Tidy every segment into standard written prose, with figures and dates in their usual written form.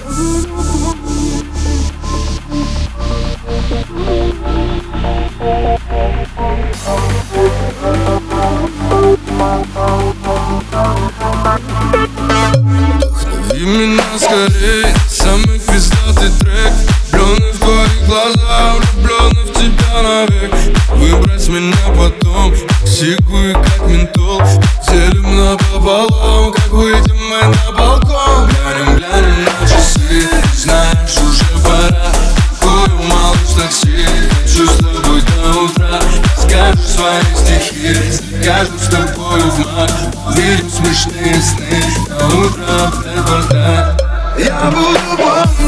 Вдохнови меня скорей, самый пиздатый трек. Влюбленный в твои глаза, влюбленный в тебя навек. Выбрать меня потом, сику и как ментол. Делим напополам, как выйдем мы на балкон. Глянем на часы, знаешь, уже пора. Курю, малыш, такси, хочу с тобой до утра. Скажешь свои стихи, скажем с тобою в маг. Увидим смешные сны, на утро препарта. Я буду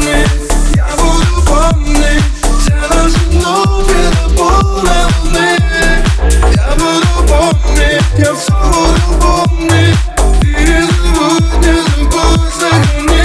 помнить все наши ночи до полной луны. Я буду помнить, я все буду помнить. Ты не забудь, сохрани.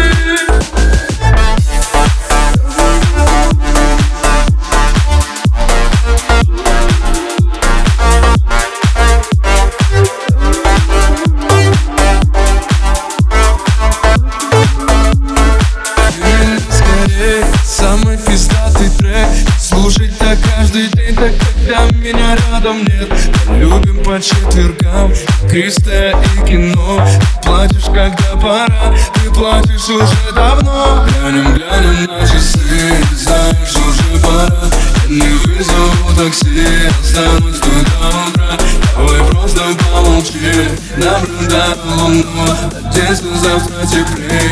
Самый пиздатый трек. Слушать так каждый день, так когда меня рядом нет. Любим по четвергам, Кристо и кино. Платишь, когда пора, ты платишь уже давно. Глянем на часы, знаешь, уже пора. Я не вызову такси, останусь тут до утра. Давай просто помолчи, наблюдай луну. Надеюсь, завтра теплее.